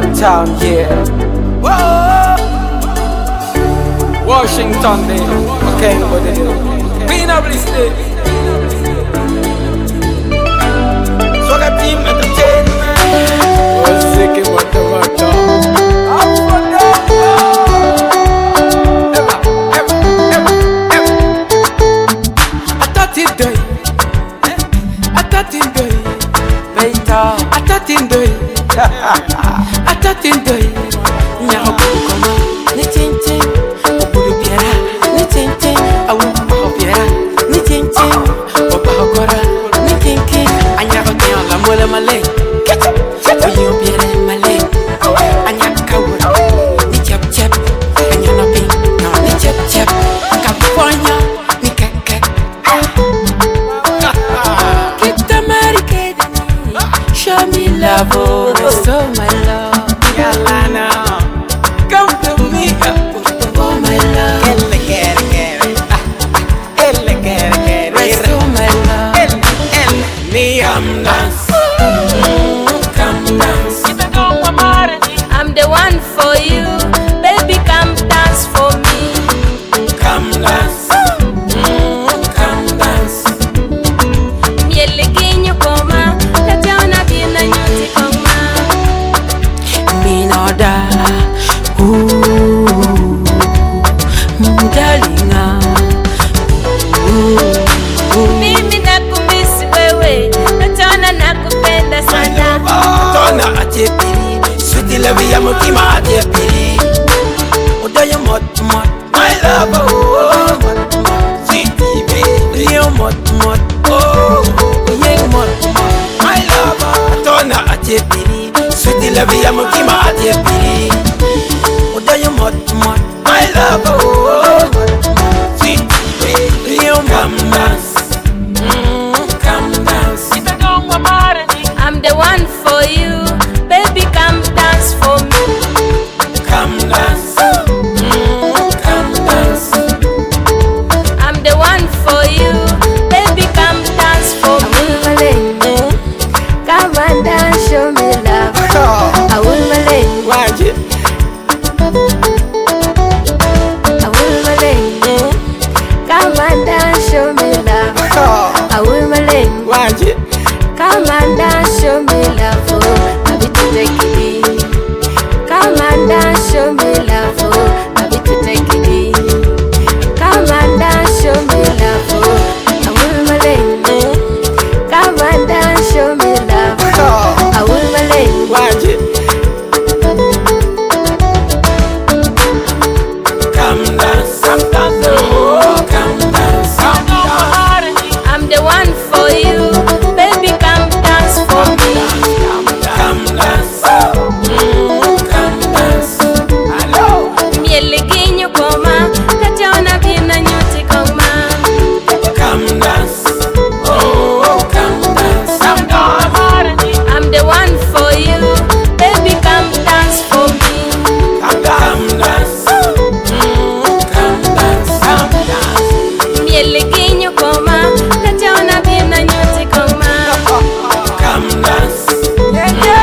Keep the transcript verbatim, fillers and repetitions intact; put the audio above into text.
Uptown, yeah. Whoa. Washington, day. Okay, over there. Peanut State. Swagger Team Entertainment. What's sick about the water? I'm for that. Ever, ever, ever, ever. I thought it day. I thought it day. Later. I thought it day. I thought it day. Now come on. Ni ting ting. Oburu biara. Ni ting ting. Awu baho biara. Ni ting ting. Obaho gora. Ni ting ting. Anya ko te ala mole male. Oyo biara male. Anya kawura. Ni chap chap. Anya no pin. No ni chap chap. Kaponya. Ni keke. Kita mari kedani. Show me love, oh, so my love. Yalana, come to me, oh my love. Elle get get Elle get get so my love. Elle elle me am dance. Come dance. I'm the one for you, baby. Come dance for me. Come dance. Come dance. Miele guiño coma, la tiana viene nyoti coma. Me no da, ooh, darling, ooh. Mimi nakumisi wewe, la tiana nakupenda sana. Tona atepiri, sweetie love ya mutima atepiri. Odayo mot mot, my love, oh mot mot, sweetie baby, yo mot mot, oh yeah mot mot, my love. Tona atepiri, sweetie love ya mutima atepiri. Odayo mot mot, my love, oh mot mot, sweetie baby, yo come dance, come dance. I'm the one for you, baby. Come dance for me. Come dance, come dance. I'm the one for you, baby. Come dance for me. Come and dance, show me love. I will malay. Watch it. I will malay. Come and dance, show me love. I will malay. Watch it. Come and dance, show me love. Oh, I be to take it in. Come and dance, show me love. Oh, I be to take it in. Come and dance, show me love. Oh, I will malay. Come and dance, show me love. I will malay. Watch it. Come dance, come dance, oh, come dance, come dance. I'm the one for you, baby. Come dance for me. Come dance, come dance. Hello. Miele guiño coma, la tiana viene nyoti coma. Come dance, oh, come dance, come dance. I'm the one for you, baby. Come dance for me. Come dance, come dance, come dance. Miele guiño coma, la tiana viene nyoti coma. Come dance. Yeah, yeah.